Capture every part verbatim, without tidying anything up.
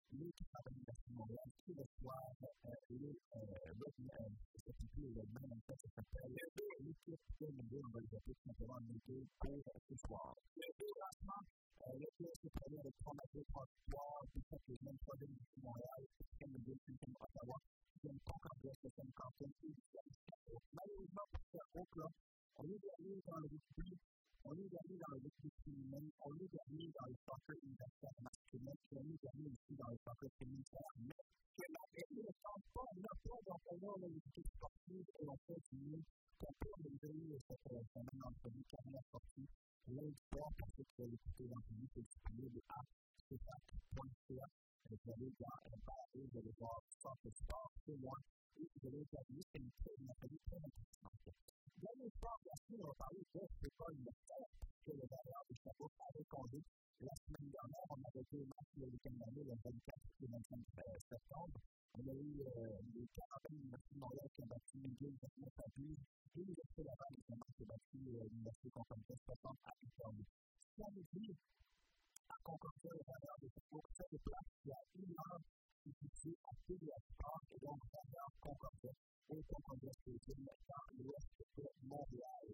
les qui travaillent à l'Université de Montréal, qui reçoivent les webinaires, c'est plutôt le même en fait, ça s'appelle l'équipe de McGill, on va les appeler tout simplement McGill pour ce soir. Le déplacement, le P S C prévient avec trois matchs transitoire, puis ça fait même trois de l'Université de Montréal, et McGill, c'est une Ottawa, qui a une concordance de cinquantaine et de malheureusement, pour ce groupe-là, on est dernier dans le rugby, on est dernier dans le rugby féminin, on est dernier dans le soccer universitaire masculin, et on est dernier aussi dans le soccer féminin. Mais que la règle ne tente pas, on n'a pas d'entraîneur dans l'équipe sportive et on continue qu'on peut améliorer cette semaine entre les carrières sportives. Lundi soir, pour ceux qui veulent écouter l'entrevue, c'est disponible à c f a c point c a. Vous allez dans un barré, vous allez voir Centre Sport, c'est moi, et vous allez interviewer, c'est une très, une entrevue très intéressante. Dernier soir, bien sûr, on va parler de l'école universitaire, que le Valeur de Sherbrooke avait congé. La semaine dernière, on avait deux matchs le week-end dernier, le vingt-quatre et le vingt-cinq septembre. On a eu euh, les quarantaine de l'Université de Montréal qui ont battu McGill vingt-neuf à douze, et l'Université Laval également qui a battu euh, l'Université Concordia soixante à Victorville. Samedi, à Concordia, le Valeur de Sherbrooke se déplace il y a une heure ici à P D S Sport, et donc Valeur Concordia au Concordia Stadium dans l'ouest de Montréal.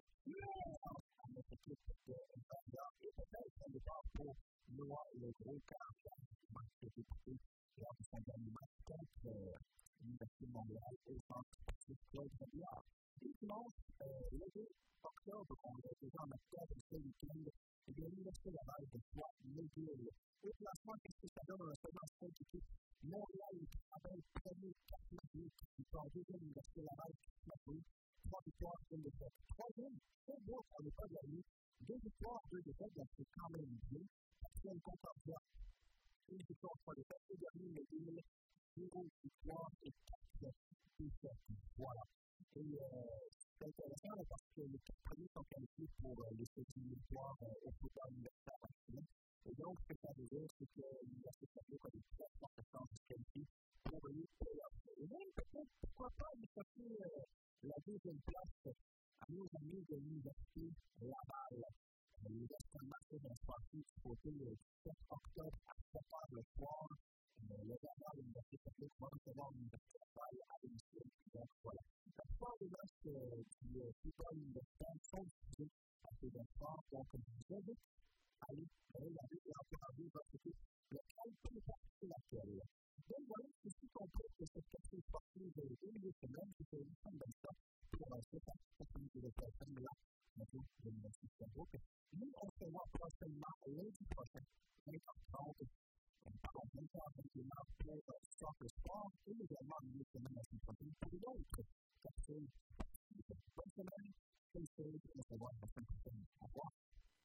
À notre équipe de Valeur et peut-être un départ pour Noah le gros quarante match de député lors de son dernier match contre l'Université de Montréal au centre sportif Claude Robillard. Et dimanche, le deux octobre, on est déjà en octobre ce week-end, et bien l'Université Laval de Troyes McGill. Au classement, qu'est-ce que ça donne dans la seconde cinq équipes? Montréal travaille premier, quatre matchs, qui sont en deuxième Université Laval, quatre matchs, trois victoires, une défaite. Troisième, Sherbrooke, on n'est pas gagné, deux victoires, deux défaites, donc c'est quand même bien. Quatrième, Concordia, une victoire, trois défaites. Et dernier, McGill, zéro victoire et quatre défaites. Voilà. Et euh, c'est intéressant là, parce que les quatre premiers sont qualifiés pour euh, les séries victoires euh, au football universitaire masculin. Et donc, ce que ça veut dire, c'est que l'Université de Sherbrooke a des très fortes chances de se qualifier pour les playoffs. Et même, peut-être, pourquoi pas, aller chercher euh, la deuxième place à nos amis de l'Université Laval. L'Université de marché d'un sportif du côté du sept octobre à sept heures le soir. Le Valeur de l'Université de Sherbrooke va recevoir l'Université Laval à domicile. Donc, voilà. La plupart des matchs du football universitaire sont diffusés à P D S Sport. Donc, je vous invite à aller regarder et encourager votre équipe locale, peu importe laquelle. Donc, voilà, c'est ce qu'on peut que cette question sportive de deux semaines, c'est une femme de ça pour cette partie de l'opération là, maintenant, de l'Université de Sherbrooke. Nous, on se voit prochainement lundi prochain, vingt heures trente. Pardon, vingt heures vingt-et-une pour Soccer Sport et également une autre semaine la semaine prochaine pour d'autres capsules. Bonne semaine, bonne semaine, on se voit la semaine prochaine. Au revoir.